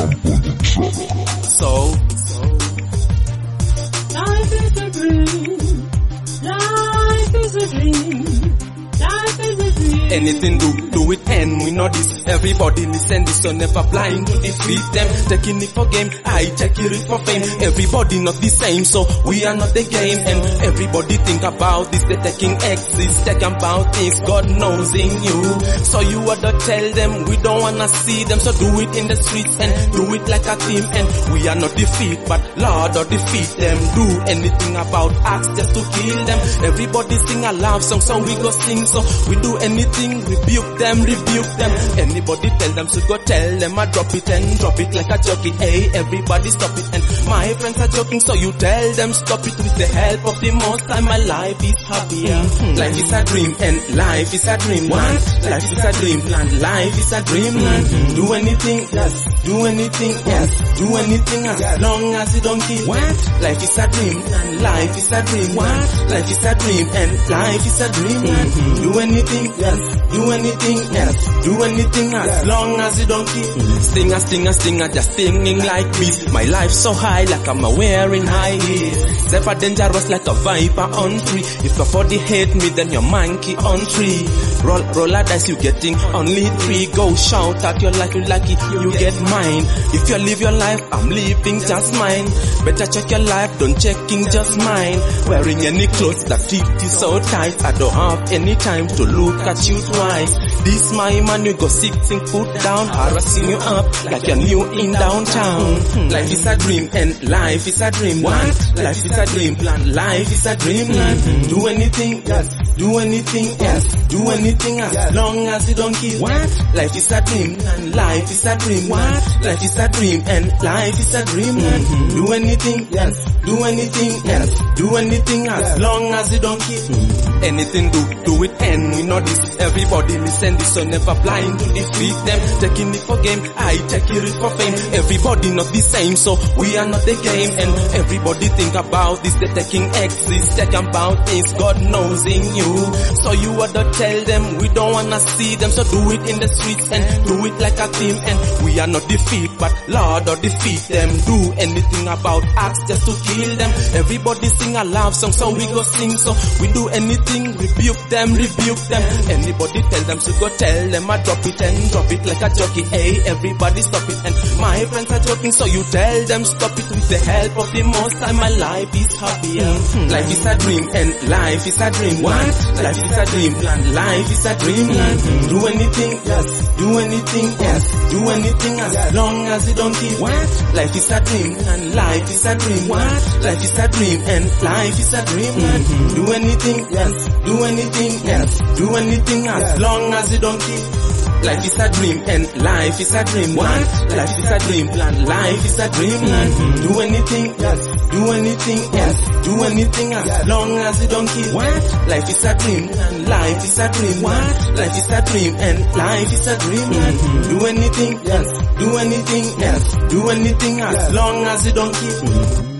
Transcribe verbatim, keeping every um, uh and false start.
So, life is a dream. Life is a dream. Life is a dream. anything do, do it and we know this. Everybody listen this, so never blind to defeat them. Taking it for game, I take it for fame. Everybody not the same, so we are not the game. And everybody think about this, they taking exits, taking about things God knows in you. So you oughta tell them we don't wanna see them, so do it in the streets and do it like a team. And we are not defeat, but Lord or defeat them. Do anything about acts just to kill them. Everybody sing a love song, so we go sing. So we do anything, rebuke them, rebuke them. Anybody tell them, so go tell them I drop it and drop it like a jockey. Hey, everybody stop it. And my friends are joking, so you tell them stop it. With the help of the Most High, my life is happier. Mm-hmm. Life is a dream and life is a dreamland. Life is a dreamland, life is a dreamland. Mm-hmm. Do anything, yes. Do anything, yes. Do anything as long as you don't kill. What? Life is a dream and life is a dream. What? Life is a dream and life is a dreamland. Mm-hmm. Do anything, yes. Do anything, yes. Do anything as long as you don't kill. Mm-hmm. Stinger, stinger, stinger, just singing like bees. My life so high like I'm wearing high heels. Never dangerous like a viper on tree. If nobody hate me, then you're monkey on tree. Roll, roll a dice, you getting only three. Go shout out, you're lucky, lucky, you get mine. If you live your life, I'm living just mine. Better check your life, don't checking just mine. Wearing any clothes that fit you so tight. I don't have any time to look at you twice. This my man, you go sitting put down, harassing you up like you're new in downtown. Mm-hmm. Life is a dream and life is a dream. What? Life is a dream plan, life is a dreamland. Mm-hmm. Do anything, yes. Do anything, yes. Do anything as long as you don't kill. What? Life is a dream and life is a dream. What? Life is a dream and life is a dreamland. Mm-hmm. Do anything, yes. Do anything, yes. Do anything as long as you don't kill. Mm-hmm. Anything do, do it and we know this. Everybody listen this, so never blind to defeat them. Taking it for game, I take it for fame. Everybody not the same, so we are not the game. And everybody think about this, they're taking exits, taking about things God knows in you. So you oughta tell them we don't wanna see them, so do it in the streets and do it like a team. And we are not defeat, but Lord or defeat them. Do anything about acts just to kill them. Everybody sing a love song, so we go sing. So we do anything, rebuke them, rebuke them. Anybody tell them, so go tell them I drop it and drop it like a jockey. Hey, everybody stop it. And my friends are joking, so you tell them stop it. With the help of the Most High, my life is happier. Mm-hmm. Life is a dream and life is a dream. What? Life is a dreamland, life is a dreamland. Mm-hmm. Do anything, yes. Do anything, yes. Do anything as long as you don't kill. What? Life is a dream and life is a dream. What? Life is a dream and life is a dreamland. Mm-hmm. Do anything, yes. Do anything, yes. Do anything as long as you don't kill. Life is a dream and life is a dream. What? Life is a dream plan, life is a dreamland. Mm-hmm. Do anything, yes. Do anything, yes. Do anything as long as you don't kill. What? Life is a dream and life is a dream. What? Life is a dream and life is a dreamland. Mm-hmm. Do anything, yes. Do anything, yes. Do anything as long as you don't kill. Mm-hmm.